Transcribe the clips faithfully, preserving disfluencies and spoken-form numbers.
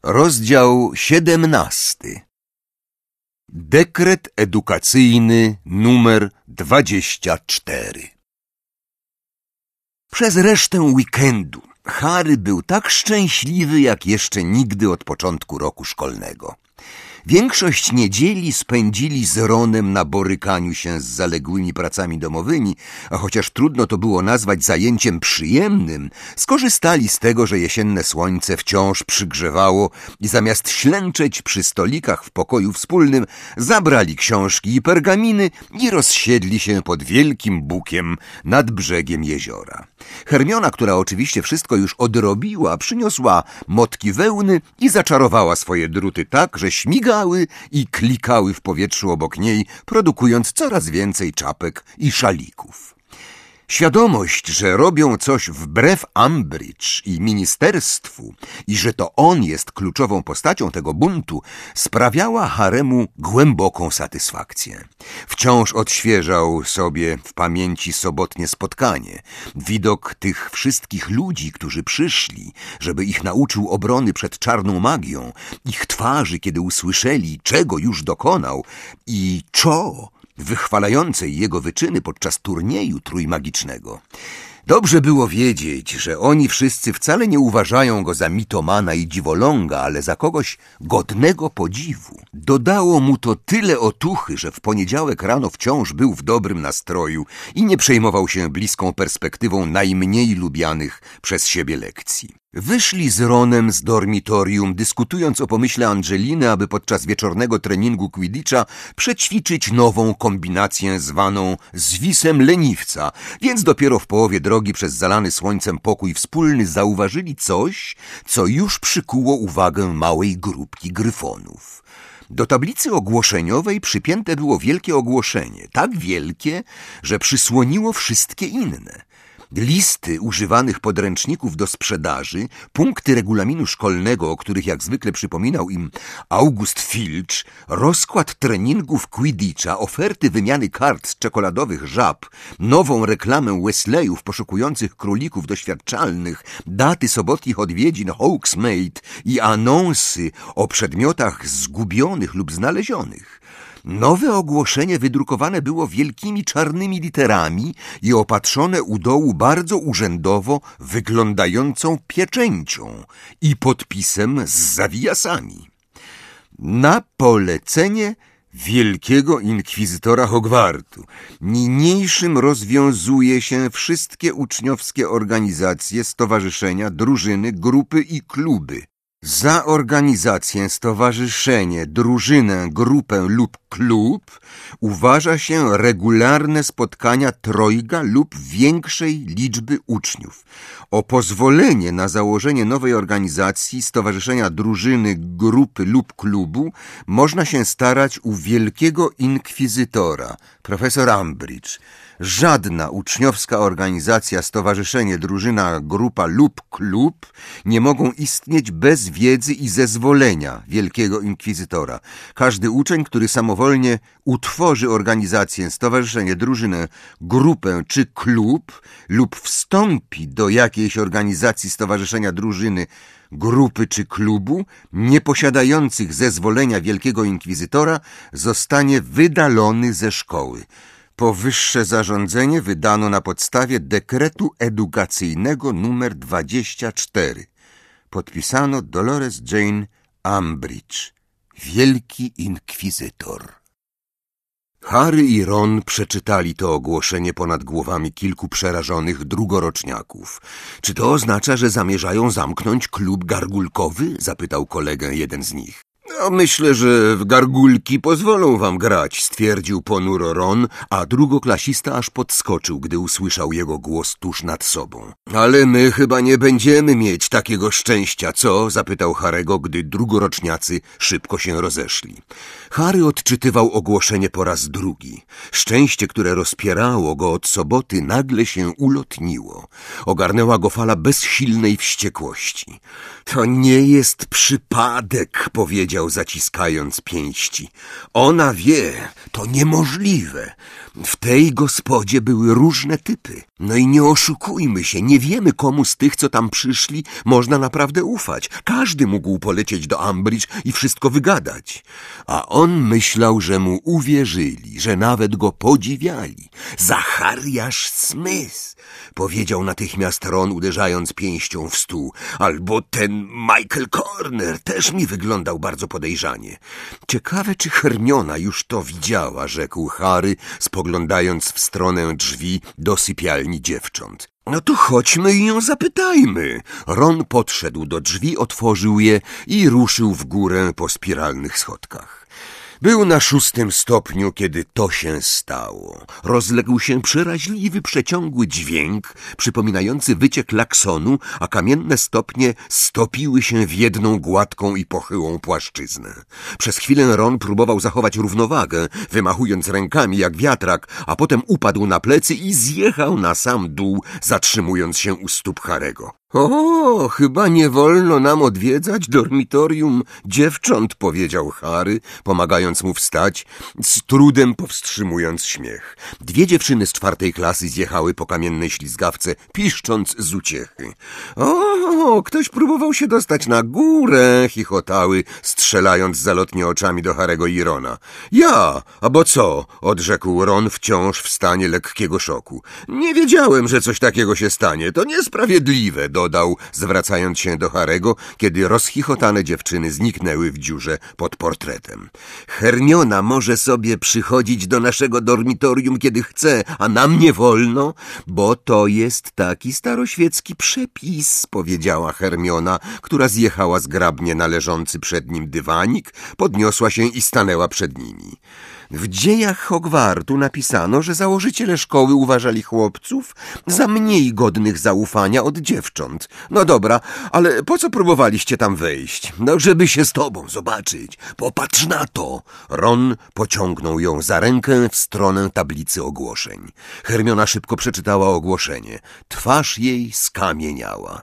Rozdział siedemnasty. Dekret edukacyjny numer dwadzieścia cztery. Przez resztę weekendu Harry był tak szczęśliwy jak jeszcze nigdy od początku roku szkolnego. Większość niedzieli spędzili z Ronem na borykaniu się z zaległymi pracami domowymi, a chociaż trudno to było nazwać zajęciem przyjemnym, skorzystali z tego, że jesienne słońce wciąż przygrzewało i zamiast ślęczeć przy stolikach w pokoju wspólnym, zabrali książki i pergaminy i rozsiedli się pod wielkim bukiem nad brzegiem jeziora. Hermiona, która oczywiście wszystko już odrobiła, przyniosła motki wełny i zaczarowała swoje druty tak, że śmigały i klikały w powietrzu obok niej, produkując coraz więcej czapek i szalików. Świadomość, że robią coś wbrew Umbridge i ministerstwu i że to on jest kluczową postacią tego buntu, sprawiała Haremu głęboką satysfakcję. Wciąż odświeżał sobie w pamięci sobotnie spotkanie. Widok tych wszystkich ludzi, którzy przyszli, żeby ich nauczył obrony przed czarną magią, ich twarzy, kiedy usłyszeli, czego już dokonał, i Cho, wychwalającej jego wyczyny podczas turnieju trójmagicznego. Dobrze było wiedzieć, że oni wszyscy wcale nie uważają go za mitomana i dziwoląga, ale za kogoś godnego podziwu. Dodało mu to tyle otuchy, że w poniedziałek rano wciąż był w dobrym nastroju i nie przejmował się bliską perspektywą najmniej lubianych przez siebie lekcji. Wyszli z Ronem z dormitorium, dyskutując o pomyśle Angeliny, aby podczas wieczornego treningu Quidditcha przećwiczyć nową kombinację zwaną zwisem leniwca, więc dopiero w połowie drogi przez zalany słońcem pokój wspólny zauważyli coś, co już przykuło uwagę małej grupki gryfonów. Do tablicy ogłoszeniowej przypięte było wielkie ogłoszenie, tak wielkie, że przysłoniło wszystkie inne. Listy używanych podręczników do sprzedaży, punkty regulaminu szkolnego, o których jak zwykle przypominał im August Filch, rozkład treningów Quidditcha, oferty wymiany kart z czekoladowych żab, nową reklamę Wesleyów poszukujących królików doświadczalnych, daty sobotnich odwiedzin Hogsmeade i anonsy o przedmiotach zgubionych lub znalezionych. Nowe ogłoszenie wydrukowane było wielkimi czarnymi literami i opatrzone u dołu bardzo urzędowo wyglądającą pieczęcią i podpisem z zawijasami. Na polecenie wielkiego inkwizytora Hogwartu niniejszym rozwiązuje się wszystkie uczniowskie organizacje, stowarzyszenia, drużyny, grupy i kluby. Za organizację, stowarzyszenie, drużynę, grupę lub klub uważa się regularne spotkania trojga lub większej liczby uczniów. O pozwolenie na założenie nowej organizacji, stowarzyszenia, drużyny, grupy lub klubu można się starać u wielkiego inkwizytora, profesor Umbridge. Żadna uczniowska organizacja, stowarzyszenie, drużyna, grupa lub klub nie mogą istnieć bez wiedzy i zezwolenia wielkiego inkwizytora. Każdy uczeń, który samowolnie utworzy organizację, stowarzyszenie, drużynę, grupę czy klub lub wstąpi do jakiejś organizacji, stowarzyszenia, drużyny, grupy czy klubu nie posiadających zezwolenia wielkiego inkwizytora, zostanie wydalony ze szkoły. Powyższe zarządzenie wydano na podstawie dekretu edukacyjnego numer dwadzieścia cztery. Podpisano Dolores Jane Umbridge, wielki inkwizytor. Harry i Ron przeczytali to ogłoszenie ponad głowami kilku przerażonych drugoroczniaków. Czy to oznacza, że zamierzają zamknąć klub gargulkowy? Zapytał kolegę jeden z nich. No, myślę, że w gargulki pozwolą wam grać, stwierdził ponuro Ron, a drugoklasista aż podskoczył, gdy usłyszał jego głos tuż nad sobą. Ale my chyba nie będziemy mieć takiego szczęścia, co? Zapytał Harego, gdy drugoroczniacy szybko się rozeszli. Harry odczytywał ogłoszenie po raz drugi. Szczęście, które rozpierało go od soboty, nagle się ulotniło. Ogarnęła go fala bezsilnej wściekłości. To nie jest przypadek, powiedział, zaciskając pięści. Ona wie, to niemożliwe. W tej gospodzie były różne typy. No i nie oszukujmy się, nie wiemy, komu z tych, co tam przyszli, można naprawdę ufać. Każdy mógł polecieć do Umbridge i wszystko wygadać. A on myślał, że mu uwierzyli, że nawet go podziwiali. Zachariasz Smith, powiedział natychmiast Ron, uderzając pięścią w stół. Albo ten Michael Corner też mi wyglądał bardzo podejrzanie. Ciekawe, czy Hermiona już to widziała, rzekł Harry, spoglądając w stronę drzwi do sypialni dziewcząt. No to chodźmy i ją zapytajmy. Ron podszedł do drzwi, otworzył je i ruszył w górę po spiralnych schodkach. Był na szóstym stopniu, kiedy to się stało. Rozległ się przeraźliwy, przeciągły dźwięk, przypominający wycie klaksonu, a kamienne stopnie stopiły się w jedną gładką i pochyłą płaszczyznę. Przez chwilę Ron próbował zachować równowagę, wymachując rękami jak wiatrak, a potem upadł na plecy i zjechał na sam dół, zatrzymując się u stóp Harego. O, chyba nie wolno nam odwiedzać dormitorium dziewcząt, powiedział Harry, pomagając mu wstać, z trudem powstrzymując śmiech. Dwie dziewczyny z czwartej klasy zjechały po kamiennej ślizgawce, piszcząc z uciechy. O, ktoś próbował się dostać na górę, chichotały, strzelając zalotnie oczami do Harego i Rona. Ja, a bo co? Odrzekł Ron, wciąż w stanie lekkiego szoku. Nie wiedziałem, że coś takiego się stanie. To niesprawiedliwe, dodał, zwracając się do Harego, kiedy rozchichotane dziewczyny zniknęły w dziurze pod portretem. Hermiona może sobie przychodzić do naszego dormitorium, kiedy chce, a nam nie wolno, bo to jest taki staroświecki przepis, powiedziała Hermiona, która zjechała zgrabnie na leżący przed nim dywanik, podniosła się i stanęła przed nimi. W dziejach Hogwartu napisano, że założyciele szkoły uważali chłopców za mniej godnych zaufania od dziewcząt. No dobra, ale po co próbowaliście tam wejść? No, żeby się z tobą zobaczyć. Popatrz na to. Ron pociągnął ją za rękę w stronę tablicy ogłoszeń. Hermiona szybko przeczytała ogłoszenie. Twarz jej skamieniała.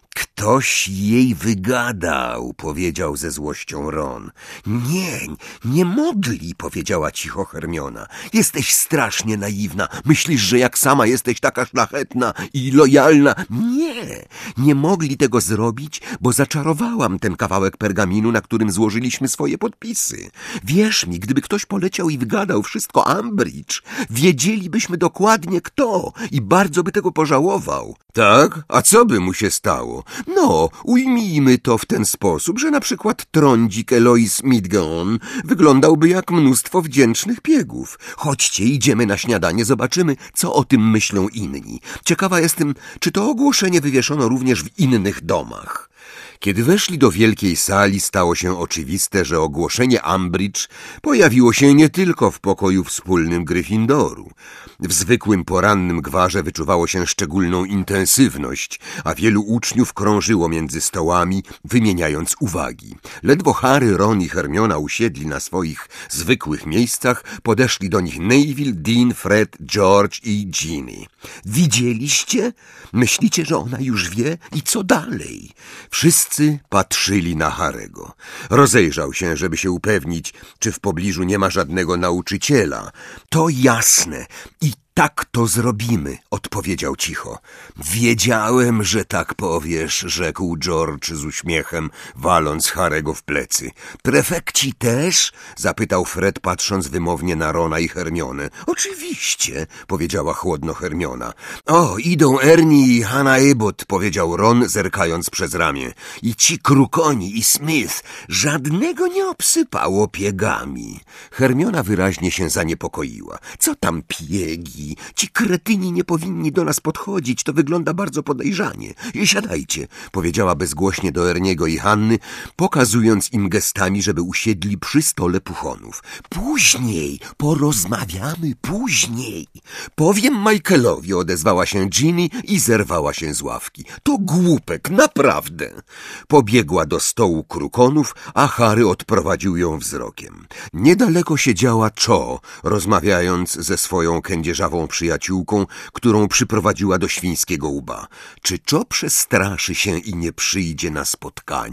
Ktoś jej wygadał, powiedział ze złością Ron. Nie, nie mogli, powiedziała cicho Hermiona. Jesteś strasznie naiwna. Myślisz, że jak sama jesteś taka szlachetna i lojalna. Nie, nie mogli tego zrobić, bo zaczarowałam ten kawałek pergaminu, na którym złożyliśmy swoje podpisy. Wierz mi, gdyby ktoś poleciał i wygadał wszystko Umbridge, wiedzielibyśmy dokładnie kto i bardzo by tego pożałował. Tak? A co by mu się stało? No, ujmijmy to w ten sposób, że na przykład trądzik Eloise Midgone wyglądałby jak mnóstwo wdzięcznych piegów. Chodźcie, idziemy na śniadanie, zobaczymy, co o tym myślą inni. Ciekawa jestem, czy to ogłoszenie wywieszono również w innych domach. Kiedy weszli do wielkiej sali, stało się oczywiste, że ogłoszenie Umbridge pojawiło się nie tylko w pokoju wspólnym Gryffindoru. W zwykłym porannym gwarze wyczuwało się szczególną intensywność, a wielu uczniów krążyło między stołami, wymieniając uwagi. Ledwo Harry, Ron i Hermiona usiedli na swoich zwykłych miejscach, podeszli do nich Neville, Dean, Fred, George i Ginny. Widzieliście? Myślicie, że ona już wie? I co dalej? Wszyscy patrzyli na Harego. Rozejrzał się, żeby się upewnić, czy w pobliżu nie ma żadnego nauczyciela. To jasne. I tak to zrobimy, odpowiedział cicho. Wiedziałem, że tak powiesz, rzekł George z uśmiechem, waląc Harego w plecy. Prefekci też? Zapytał Fred, patrząc wymownie na Rona i Hermionę. Oczywiście, powiedziała chłodno Hermiona. O, idą Ernie i Hannah Abbott, powiedział Ron, zerkając przez ramię. I ci krukoni i Smith żadnego nie obsypało piegami. Hermiona wyraźnie się zaniepokoiła. Co tam piegi? Ci kretyni nie powinni do nas podchodzić, to wygląda bardzo podejrzanie. Siadajcie, powiedziała bezgłośnie do Erniego i Hanny, pokazując im gestami, żeby usiedli przy stole puchonów. Później, porozmawiamy później. Powiem Michaelowi, odezwała się Ginny i zerwała się z ławki. To głupek, naprawdę. Pobiegła do stołu krukonów, a Harry odprowadził ją wzrokiem. Niedaleko siedziała Cho, rozmawiając ze swoją kędzierzawą przyjaciółką, którą przyprowadziła do Świńskiego Łba. Czy Cho przestraszy się i nie przyjdzie na spotkanie?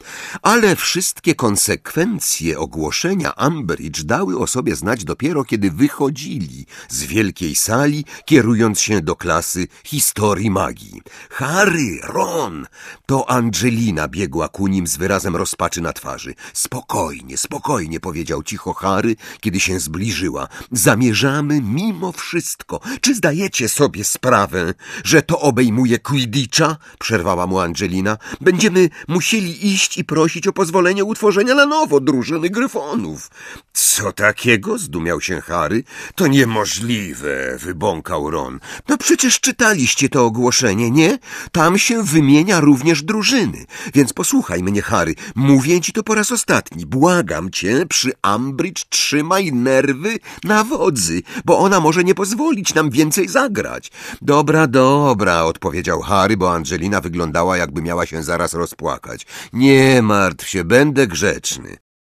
Ale wszystkie konsekwencje ogłoszenia Umbridge dały o sobie znać dopiero, kiedy wychodzili z wielkiej sali, kierując się do klasy historii magii. Harry, Ron! To Angelina biegła ku nim z wyrazem rozpaczy na twarzy. Spokojnie, spokojnie, powiedział cicho Harry, kiedy się zbliżyła. Zamierzamy mimo wszystko. Czy zdajecie sobie sprawę, że to obejmuje Quidditcha? Przerwała mu Angelina. Będziemy musieli iść i prosić o pozwolenie utworzenia na nowo drużyny Gryfonów. Co takiego? Zdumiał się Harry. To niemożliwe, wybąkał Ron. No przecież czytaliście to ogłoszenie, nie? Tam się wymienia również drużyny. Więc posłuchaj mnie, Harry. Mówię ci to po raz ostatni. Błagam cię, przy Umbridge trzymaj nerwy na wodzy, bo ona może nie pozwolić nam więcej zagrać. Dobra, dobra, odpowiedział Harry, bo Angelina wyglądała, jakby miała się zaraz rozpłakać. Nie martw się, będę grzeczny.